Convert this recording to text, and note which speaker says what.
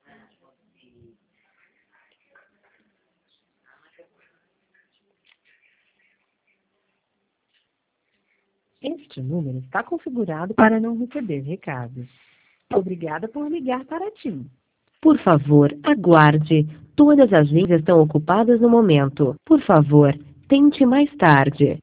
Speaker 1: Este número está configurado para não receber recados. Obrigada por ligar para TIM. Por favor, aguarde. Todas as linhas estão ocupadas no momento. Por favor, tente mais tarde.